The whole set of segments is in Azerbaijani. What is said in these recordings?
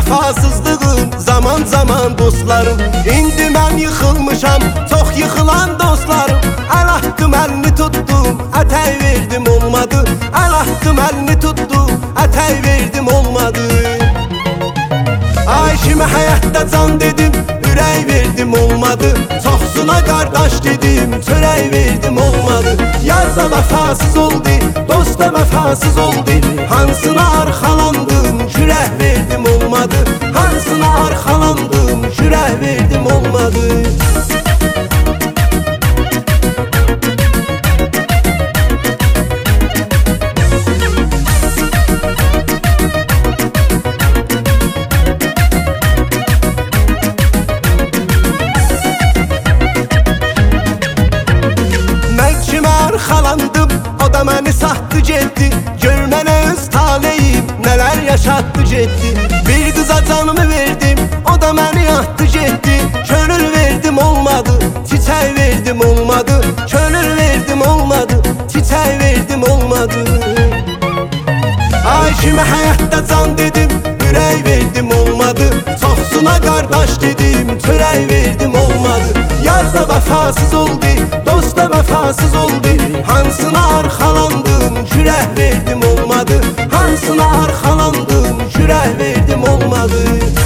vəfasızlığım zaman zaman dostlarım. İndi mən yıxılmışam, çox yıxılan dostlarım. Əl atdım, əlini tutdum, ətək verdim olmadı. Əl atdım, əlini tutdum, ətək verdim olmadı. Ay kimi həyatda can dedim, ürək verdim olmadı. Çoxsuna qardaş dedim, çörək verdim olmadı. Yazda vəfasız oldu, dosta vəfasız oldu. Hansına arxalandım, kürək verdim olmadı. Hansına arxalandım, kürək verdim olmadı. Arxalandım, o da məni satdı getdi. Gör mənə öz taleyim, nələr yaşatdı getdi. Bir qıza canımı verdim, o da məni atdı getdi. Könül verdim olmadı, çiçək verdim olmadı. Könül verdim olmadı, çiçək verdim olmadı. Ay kimi həyatda can dedim, ürək verdim olmadı. Çoxsuna qardaş dedim, çörək verdim olmadı. Yazda vəfasız oldu, dosta vəfasız oldu. Hansına arxalandım, kürək verdim olmadı. Hansına arxalandım, kürək verdim olmadı.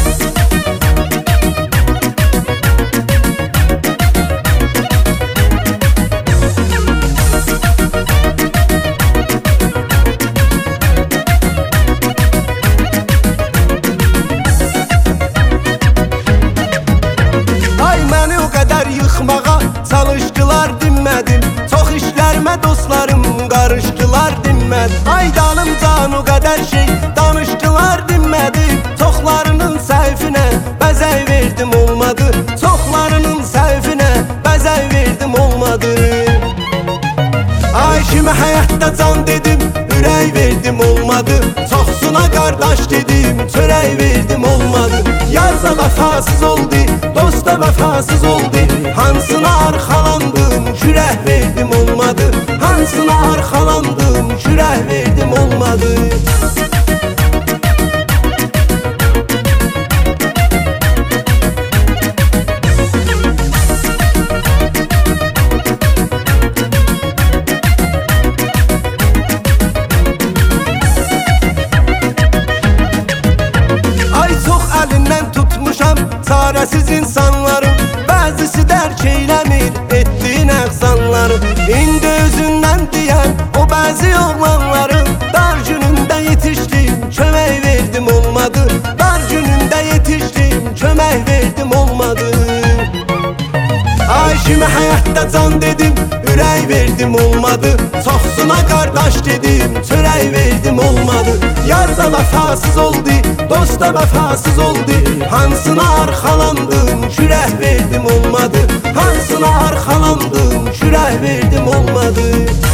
Yıxmağa çalışdılar, dinmədim. Çox işlərimə dostlarım qarışdılar, dinmədim. Ay dalım can o qədər şey danışdılar, dinmədim. Çoxlarının səhvinə bəzək verdim olmadı. Çoxlarının səhvinə bəzək verdim olmadı. Ay kimi həyatda can dedim, ürək verdim olmadı. Çoxsuna qardaş dedim, çörək verdim olmadı. Yazda vəfasız oldu, dosta vəfasız oldu. Hansına arxalandım, kürək verdim olmadı. Hansına arxalandım, kürək verdim olmadı. Ay çox əlindən tutmuşam çarəsiz insanların. Bəzisi dərk eyləmir etdiyin əxsanları. İndi özündən deyən o bəzi oğlanların. Dar günündə yetişdim, kömək verdim olmadı. Dar günündə yetişdim, kömək verdim olmadı. Ay kimi həyatda can dedim, ürək verdim olmadı. Çoxsuna qardaş dedim, çörək verdim olmadı. Yazda vəfasız oldu, dosta vəfasız oldu. Hansına arxalandım, kürək verdim olmadı. Hansına arxalandım, kürək verdim olmadı.